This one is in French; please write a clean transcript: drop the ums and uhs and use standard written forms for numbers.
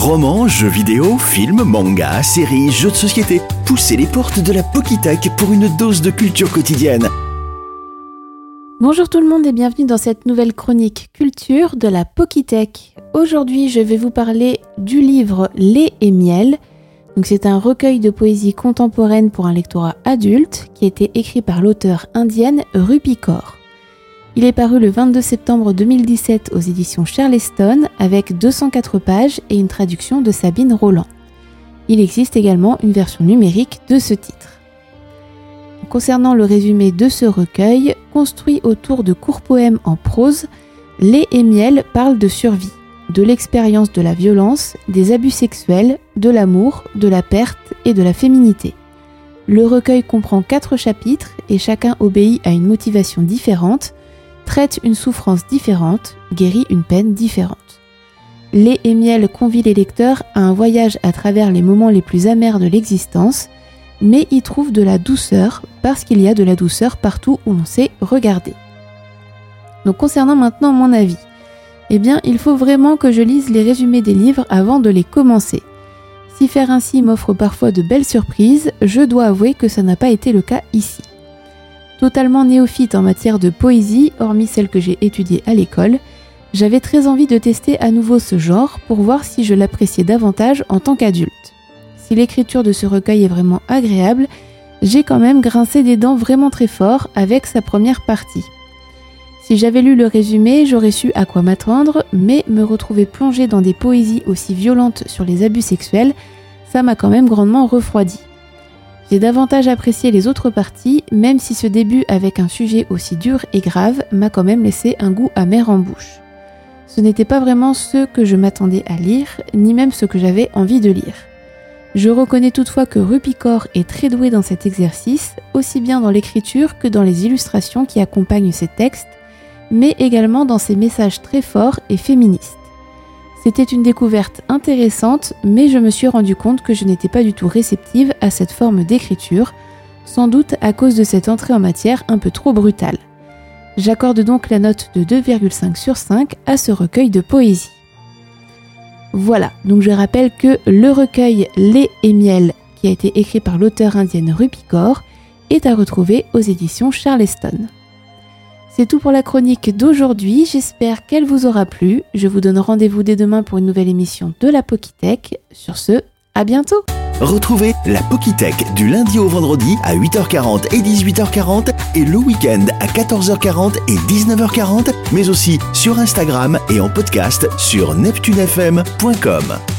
Romans, jeux vidéo, films, mangas, séries, jeux de société. Poussez les portes de la Pokitech pour une dose de culture quotidienne. Bonjour tout le monde et bienvenue dans cette nouvelle chronique culture de la Pokitech. Aujourd'hui, je vais vous parler du livre Lait et miel. Donc, c'est un recueil de poésie contemporaine pour un lectorat adulte qui a été écrit par l'auteure indienne Rupi Kaur. Il est paru le 22 septembre 2017 aux éditions Charleston avec 204 pages et une traduction de Sabine Roland. Il existe également une version numérique de ce titre. Concernant le résumé de ce recueil, construit autour de courts poèmes en prose, Lait et miel parle de survie, de l'expérience de la violence, des abus sexuels, de l'amour, de la perte et de la féminité. Le recueil comprend 4 chapitres et chacun obéit à une motivation différente, traite une souffrance différente, guérit une peine différente. Lait et miel convie les lecteurs à un voyage à travers les moments les plus amers de l'existence, mais y trouve de la douceur parce qu'il y a de la douceur partout où l'on sait regarder. Donc concernant maintenant mon avis, il faut vraiment que je lise les résumés des livres avant de les commencer. Si faire ainsi m'offre parfois de belles surprises, je dois avouer que ça n'a pas été le cas ici. Totalement néophyte en matière de poésie, hormis celle que j'ai étudiée à l'école, j'avais très envie de tester à nouveau ce genre pour voir si je l'appréciais davantage en tant qu'adulte. Si l'écriture de ce recueil est vraiment agréable, j'ai quand même grincé des dents vraiment très fort avec sa première partie. Si j'avais lu le résumé, j'aurais su à quoi m'attendre, mais me retrouver plongée dans des poésies aussi violentes sur les abus sexuels, ça m'a quand même grandement refroidi. J'ai davantage apprécié les autres parties, même si ce début avec un sujet aussi dur et grave m'a quand même laissé un goût amer en bouche. Ce n'était pas vraiment ce que je m'attendais à lire, ni même ce que j'avais envie de lire. Je reconnais toutefois que Rupi Kaur est très douée dans cet exercice, aussi bien dans l'écriture que dans les illustrations qui accompagnent ses textes, mais également dans ses messages très forts et féministes. C'était une découverte intéressante, mais je me suis rendu compte que je n'étais pas du tout réceptive à cette forme d'écriture, sans doute à cause de cette entrée en matière un peu trop brutale. J'accorde donc la note de 2,5 sur 5 à ce recueil de poésie. Voilà, donc je rappelle que le recueil Lait et miel, qui a été écrit par l'auteure indienne Rupi Kaur, est à retrouver aux éditions Charleston. C'est tout pour la chronique d'aujourd'hui, j'espère qu'elle vous aura plu. Je vous donne rendez-vous dès demain pour une nouvelle émission de la Pokitech. Sur ce, à bientôt. Retrouvez la Pokitech du lundi au vendredi à 8h40 et 18h40 et le week-end à 14h40 et 19h40, mais aussi sur Instagram et en podcast sur neptunefm.com.